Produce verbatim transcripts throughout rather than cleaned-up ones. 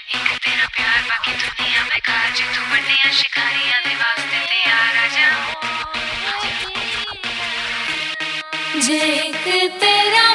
एक तेरा प्यार बाकी दुनिया बेकार जे तू बड़ियां शिकारियां दे वास्ते तैयार आ जा जे एक तेरा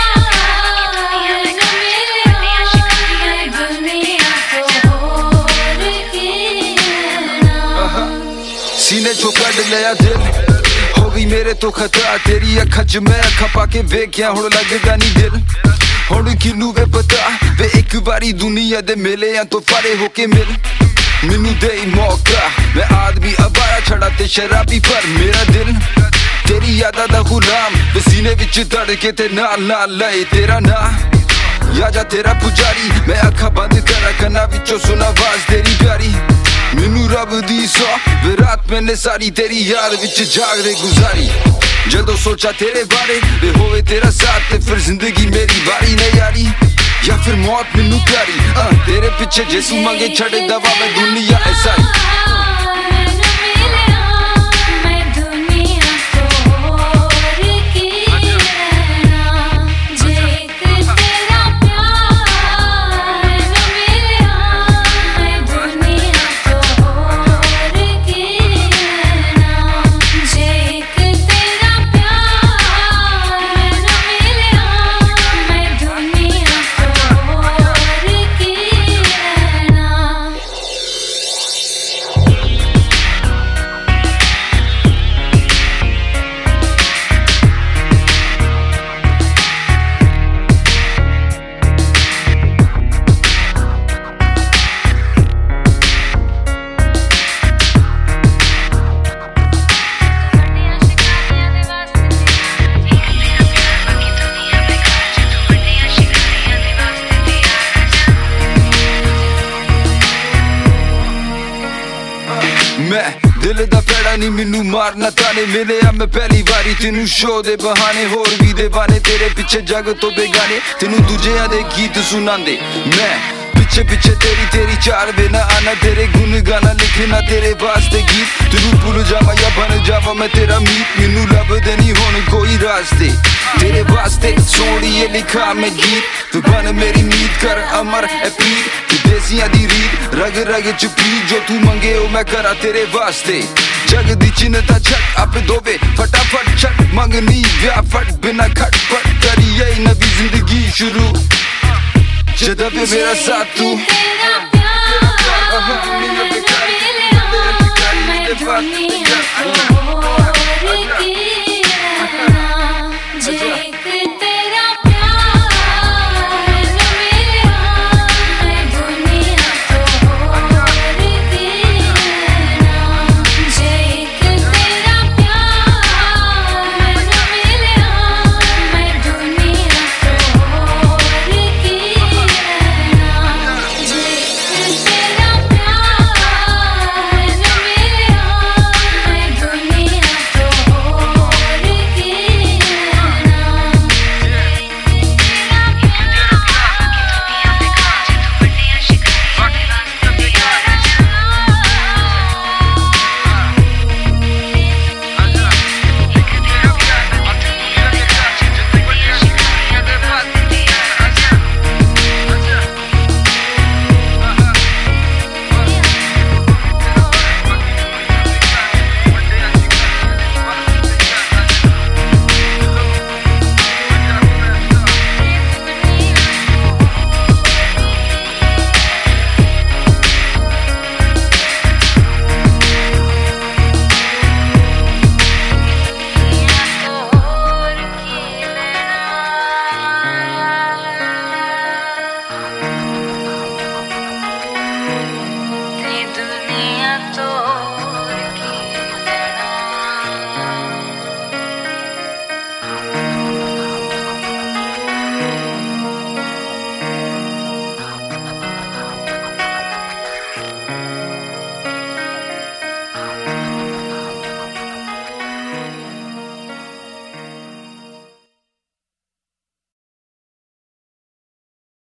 सीने चो कड लिया दिल हो गई मेरे तो खता तेरी अखा च मैं अखा पाके वेख्या हुण लगदा नी दिल हुण किनू वे पता वे एक बारी दुनिया दे मिले या तो परे होके मिल मैनू दे मौका मैं आदमी अबारा छड़ा ते शराबी पर मेरा दिल तेरी यादा दा गुलाम वे सीने विच धड़के ते नाल नाल लए तेरा ना या जा तेरा पुजारी मैं अखा बंद करा कन्ना विचों सुना आवाज तेरी प्यारी मैनू रब दी सौ वे रात मैंने सारी तेरी याद विच जाग रे गुजारी जदों सोचा तेरे बारे वे होवे तेरा साथ ते फिर जिंदगी मेरी बारी न यारी या फिर मौत मैनू प्यारी आ, तेरे पीछे जेसू मंगे छड़े दवा मैं दुनिया ऐसा मैं दिल दा पैड़ा नी मैनू मारना ताने मिले आ मैं पहली बारी तेनू शो दे बहाने होर भी दे बाने तेरे पिछे जग तो बेगाने तेनू दूजियां दे गीत सुनांदे मैं पिछे पिछे तेरी तेरी चार बेना आना तेरे गुन गाना लिखना तेरे वास्ते गीत तेनू भूल जावा या बन जावा मैं तेरा मीत मैनू लभदे नी हुण कोई रास्ते तेरे वास्ते सोहणिए लिखा मैं गीत तू बन मेरी मीत कर अमर ए प्रीत तू देसियां दी रीत रग रग च पी जो तू मंगे ओ मैं करा तेरे वास्ते जग दी चिन्ता छट आप दोवे फटाफट छट मंगनी व्या फट बिना खटपट करिए नवी जिंदगी शुरू जदा पे मेरा साथ तू तेरा प्यार मैं दुनिया